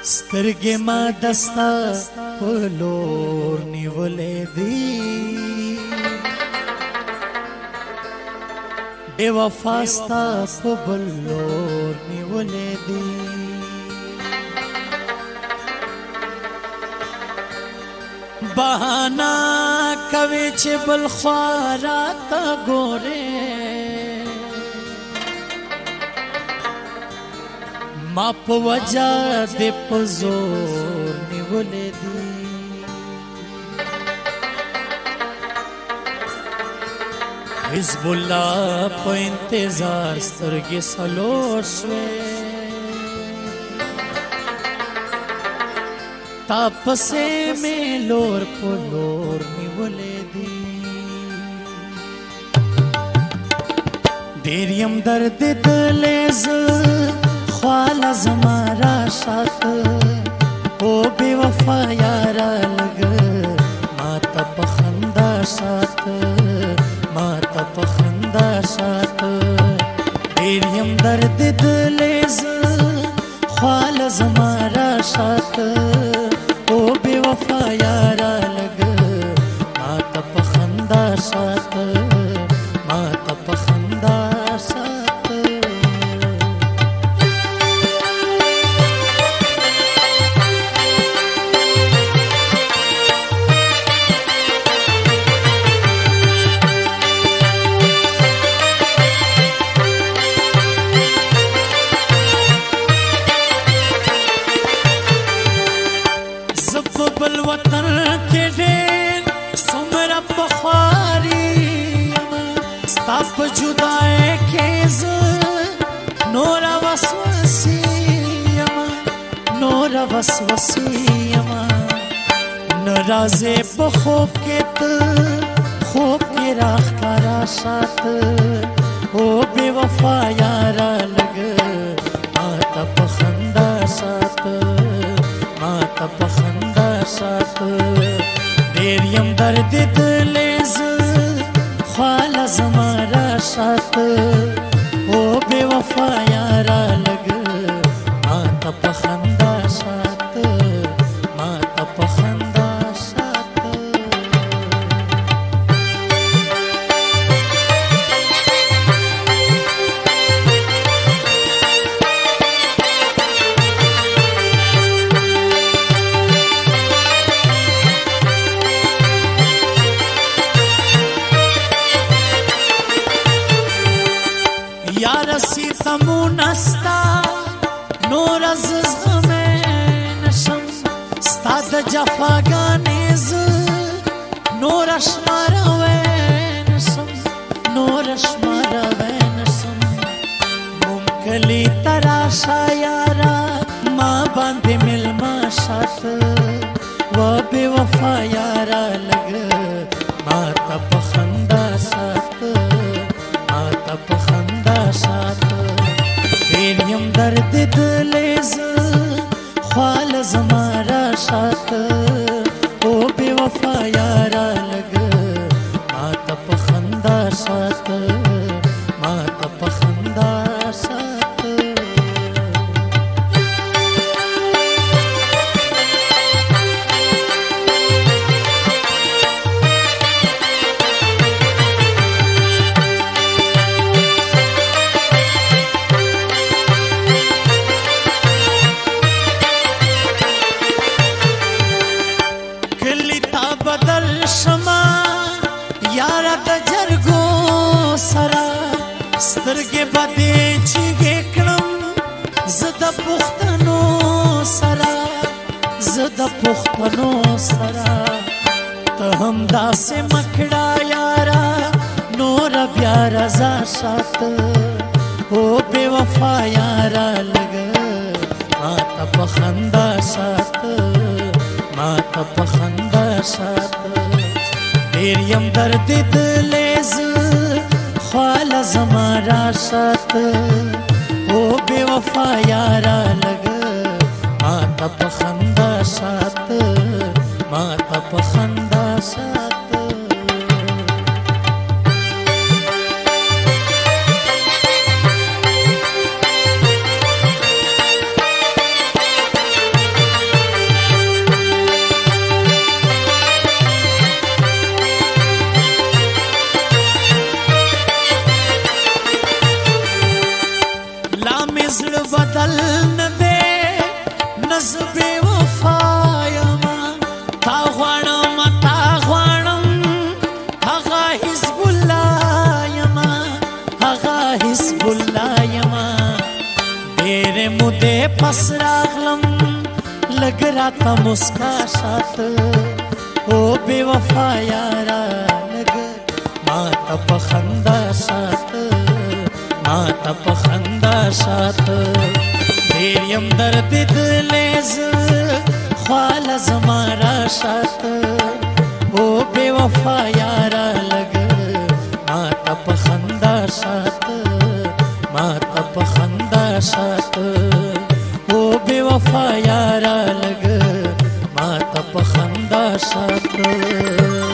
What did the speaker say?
سترګې ما دستا په لور نیولې دي بے وفا ستا په بل لور نیولې دي بهانا کوي چې بل خوا راته ګورې ما په وجه دې په زور نیولې دي حزب الله په انتظار سترګې سلور شوې تا پسې مې لور په لور نیولې دي ډېر یم درد دلې زه خواله زما راشات او بې وفا یاره لږ ماته په خندا شات ماته په خندا شات ډېر یم درد دلې زه خواله زما راشات او بې وفا یاره لږ ماته په خندا شات ماته په خندا شات بل وطن کې ډېر څومره بخاري ستا په جدای کې زه نوره وسوسې یم نوره وسوسې یم نه راځې په خوب کې ته خوب کې راښکاره شاته او بې وفا یاره لږ ماته په خندا شاته ماته په خندا شات ډېر یم درد دلې زه خواله زما راشات او بې وفا یاره لږ ماته په خندا شات ماته په خندا شات یاره سیتمونه ستا نور از زغمې نشم ستا د جفاګانې زه نوره شماروی نشم نوره شماروی نشم ممکلي ته راشه یاره ما باندې مېلمه شاته و بې وفا یاره لږ ماته په خندا شاته ماته په خندا شاته ډېر یم درد دلې زه خواله زما راشاته او بې وفا یاره لږ ماته په خندا شاته ماته په خندا شاته بدل شما یاره د جرګو سره سترګې به دې چیغې کړم زه د پښتنو سره زه د پښتنو سره ته هم داسې مکړه یاره نوره بیا رضا شاته او بې وفا یاره لږ ماته په خندا شاته ماته په خندا شاته ډېر یم درد دلې زه خواله زما راشاته او بې وفا یاره لږ ماته په خندا شاته ماته په خندا شاته دې پس راغلم لګ راته مسکا شات او بے وفا یارا لګ ما ته په خندا شات ما ته په خندا شات ډېر یم درد دلې ز خواله زما را شات او بے وفا یارا لګ ما ته په خندا شات ما ته په خندا شات او بے وفا یارا لګ ما ته په خندا شات